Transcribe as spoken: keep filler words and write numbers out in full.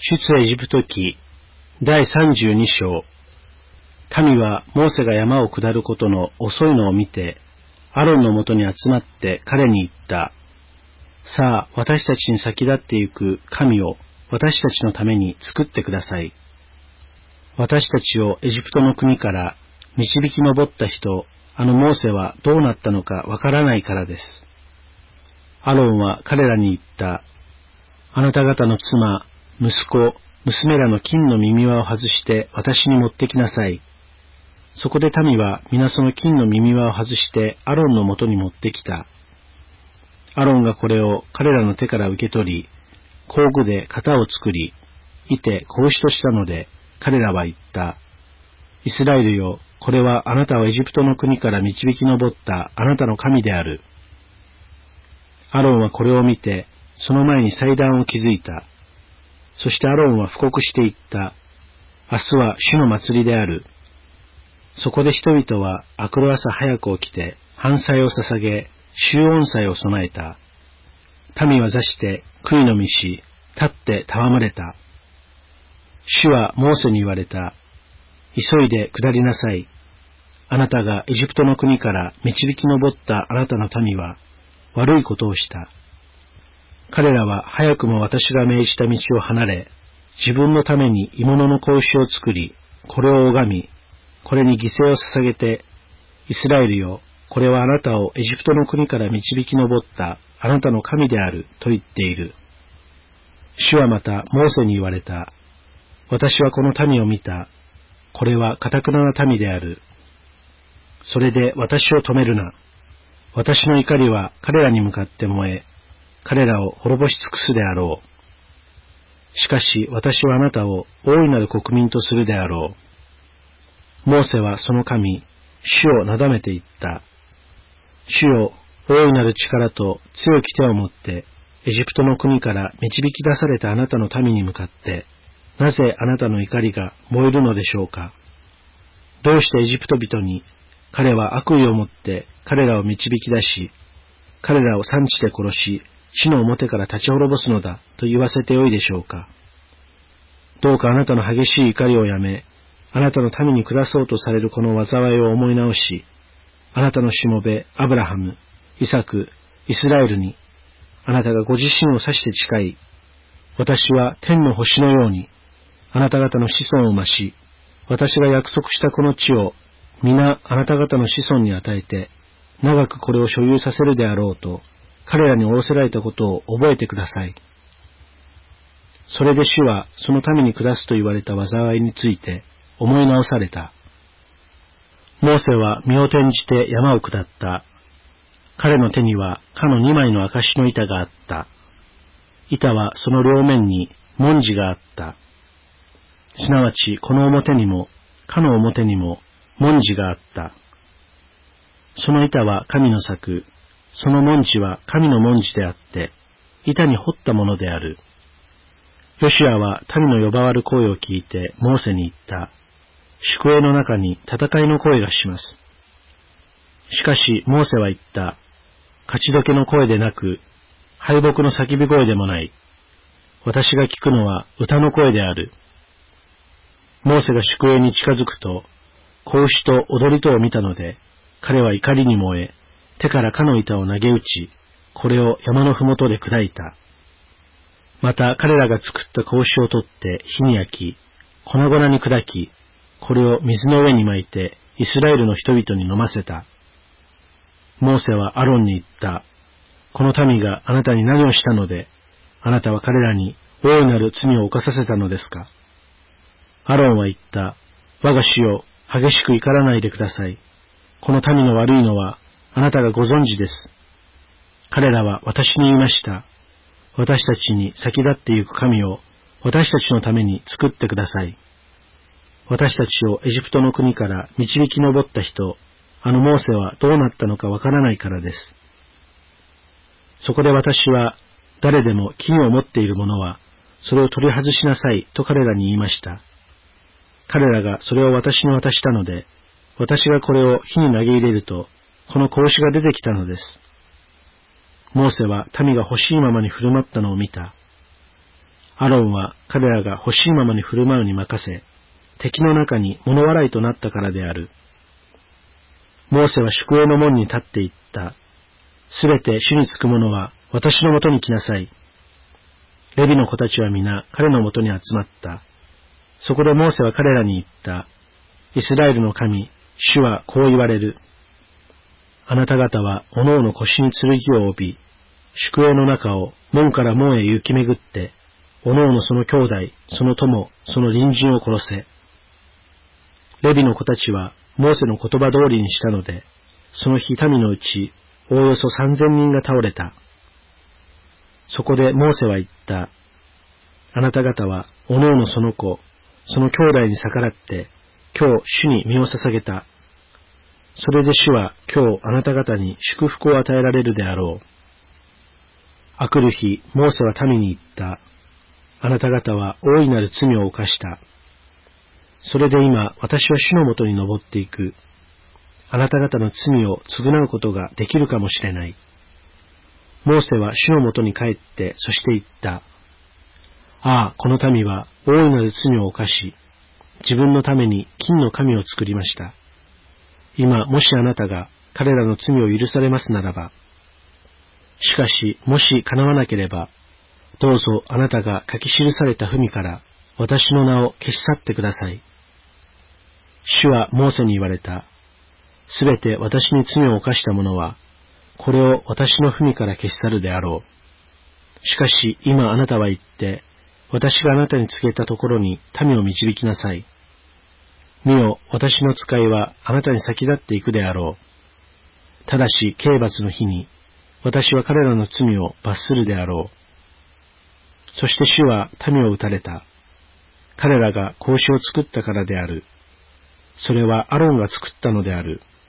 出エジプト記だいさんじゅうに章。民はモーセが山を下ることの遅いのを見て、アロンのもとに集まって彼に言った。さあ、私たちに先立ってゆく神を私たちのために作ってください。私たちをエジプトの国から導き上った人、あのモーセはどうなったのかわからないからです。アロンは彼らに言った。あなた方の妻、息子、娘らの金の耳輪を外して私に持ってきなさい。そこで民は皆その金の耳輪を外してアロンのもとに持ってきた。アロンがこれを彼らの手から受け取り、工具で型を作り、いて拳としたので、彼らは言った。イスラエルよ、これはあなたをエジプトの国から導き上ったあなたの神である。アロンはこれを見て、その前に祭壇を築いた。そしてアロンは布告して言った。明日は主の祭りである。そこで人々は明くる朝早く起きて、燔祭を捧げ、衆音祭を備えた。民は座して悔いのみし、立って戯れた。主はモーセに言われた。急いで下りなさい。あなたがエジプトの国から導き上ったあなたの民は悪いことをした。彼らは早くも私が命じた道を離れ、自分のために鋳物の格子を作り、これを拝み、これに犠牲を捧げて、イスラエルよ、これはあなたをエジプトの国から導き上ったあなたの神であると言っている。主はまたモーセに言われた。私はこの民を見た。これは堅くなな民である。それで私を止めるな。私の怒りは彼らに向かって燃え、彼らを滅ぼし尽くすであろう。しかし私はあなたを大いなる国民とするであろう。モーセはその神、主をなだめて言った。主よ、大いなる力と強き手を持って、エジプトの国から導き出されたあなたの民に向かって、なぜあなたの怒りが燃えるのでしょうか。どうしてエジプト人に、彼は悪意を持って彼らを導き出し、彼らを産地で殺し、地の表から立ち滅ぼすのだと言わせてよいでしょうか。どうかあなたの激しい怒りをやめ、あなたの民に下そうとされるこの災いを思い直し、あなたのしもべアブラハム、イサク、イスラエルに、あなたがご自身を指して誓い、私は天の星のように、あなた方の子孫を増し、私が約束したこの地を、皆あなた方の子孫に与えて、長くこれを所有させるであろうと、彼らに仰せられたことを覚えてください。それで主はその民に下すと言われた災いについて思い直された。モーセは身を転じて山を下った。彼の手にはかの二枚の証の板があった。板はその両面に文字があった。すなわちこの表にもかの表にも文字があった。その板は神の作、その文字は神の文字であって、板に彫ったものである。ヨシュアは民の呼ばわる声を聞いてモーセに言った。宿営の中に戦いの声がします。しかしモーセは言った。勝ちどけの声でなく、敗北の叫び声でもない。私が聞くのは歌の声である。モーセが宿営に近づくと、子牛と踊りとを見たので、彼は怒りに燃え、手からかの板を投げ打ち、これを山のふもとで砕いた。また彼らが作った子牛を取って火に焼き、粉々に砕き、これを水の上に巻いてイスラエルの人々に飲ませた。モーセはアロンに言った。この民があなたに何をしたので、あなたは彼らに大いなる罪を犯させたのですか。アロンは言った。我が主よ、激しく怒らないでください。この民の悪いのはあなたがご存知です。彼らは私に言いました。私たちに先立ってゆく神を私たちのために作ってください。私たちをエジプトの国から導き上った人、あのモーセはどうなったのかわからないからです。そこで私は、誰でも金を持っている者は、それを取り外しなさいと彼らに言いました。彼らがそれを私に渡したので、私がこれを火に投げ入れると、この格子が出てきたのです。モーセは民が欲しいままに振る舞ったのを見た。 アロンは彼らが欲しいままに振る舞うに任せ、敵の中に物笑いとなったからである。モーセは宿営の門に立って言った。すべて主につく者は私のもとに来なさい。レビの子たちは皆彼のもとに集まった。そこでモーセは彼らに言った。イスラエルの神、主はこう言われる。あなた方はおのおの腰に剣を帯び、宿営の中を門から門へ行き巡って、おのおのその兄弟、その友、その隣人を殺せ。レビの子たちはモーセの言葉通りにしたので、その日民のうちおおよそ三千人が倒れた。そこでモーセは言った。あなた方はおのおのその子、その兄弟に逆らって、今日主に身を捧げた。それで主は今日あなた方に祝福を与えられるであろう。あくる日、モーセは民に言った。あなた方は大いなる罪を犯した。それで今、私は主のもとに登っていく。あなた方の罪を償うことができるかもしれない。モーセは主のもとに帰って、そして言った。ああ、この民は大いなる罪を犯し、自分のために金の神を作りました。今、もしあなたが彼らの罪を許されますならば、しかし、もし叶わなければ、どうぞあなたが書き記された文から私の名を消し去ってください。主はモーセに言われた。すべて私に罪を犯した者は、これを私の文から消し去るであろう。しかし今あなたは言って、私があなたに告げたところに民を導きなさい。見よ、私の使いはあなたに先立っていくであろう。ただし刑罰の日に、私は彼らの罪を罰するであろう。そして主は民を打たれた。彼らが格子を作ったからである。それはアロンが作ったのである。